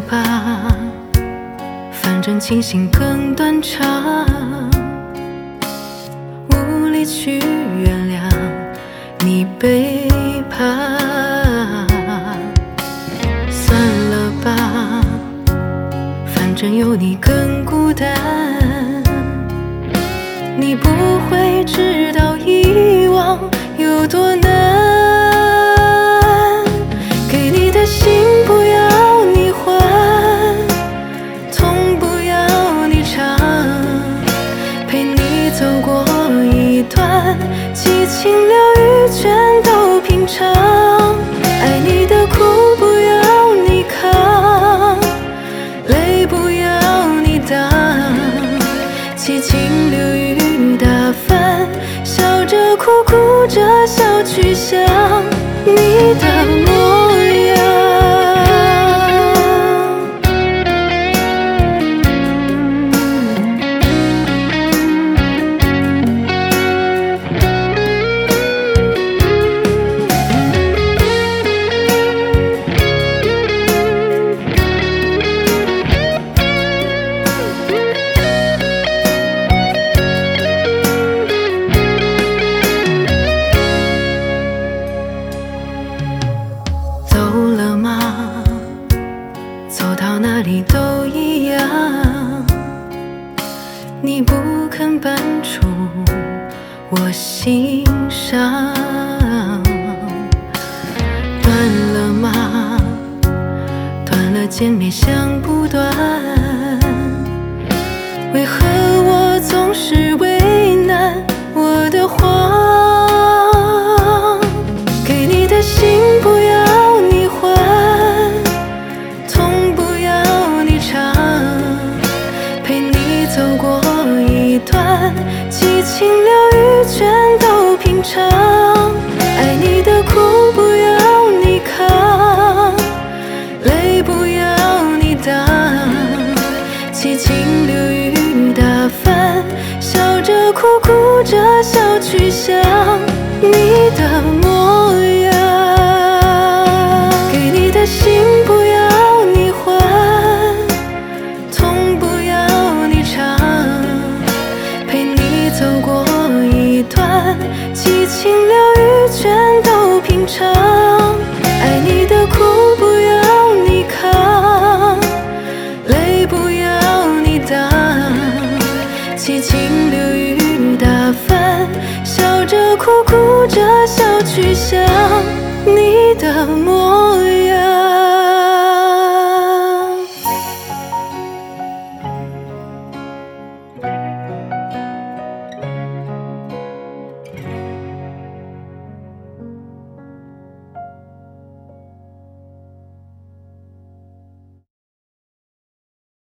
吧，反正清醒更断肠，无力去原谅你背叛。算了吧，反正有你更孤单，你不会知道遗忘有多难。给你的心不要你还，痛不要你尝，陪你走过一段激情流语全都品尝。爱你的苦不要你扛，泪不要你挡，激情流语打翻，笑着哭哭着笑去想你的模样。走了吗？走到哪里都一样，你不肯搬出我心上。断了吗？断了见面想不断，为何我总是为难我的谎？给你的心不要你还，痛不要你尝，陪你走过一段激情流语全都品尝。爱你的苦不要你扛，泪不要你挡，激情流语打翻，笑着哭哭着笑去想你的模样。给你的心不要你还，痛不要你尝，陪你走过一段激情流语全都品尝。爱你的苦不要你扛，泪不要你挡，激情流语打翻，笑着哭哭着笑去想你的模样。